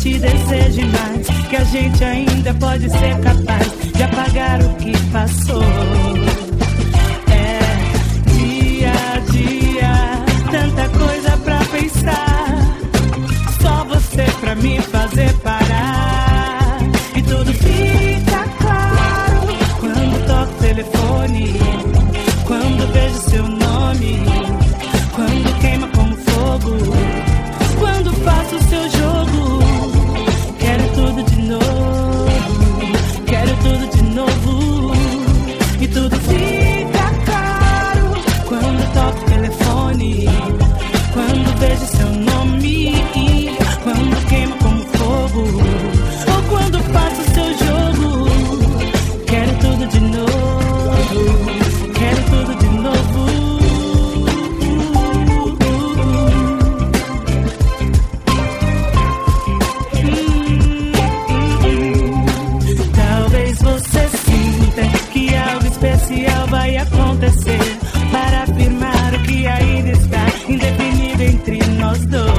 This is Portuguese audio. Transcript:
te deseje mais, que a gente ainda pode ser capaz de apagar o que passou. É dia a dia, tanta coisa pra pensar, só você pra me fazer parar. E tudo fica claro quando toco o telefone, quando vejo seu nome, quando queima como fogo, quando faço seu jogo. Quero tudo de novo, quero tudo de novo. E tudo fica claro quando toco o telefone, quando vejo seu nome, quando queima como fogo, ou quando faço seu jogo. Quero tudo de novo, quero tudo de novo. Talvez você sinta que algo especial vai acontecer, para afirmar o que ainda está indefinido entre nós dois.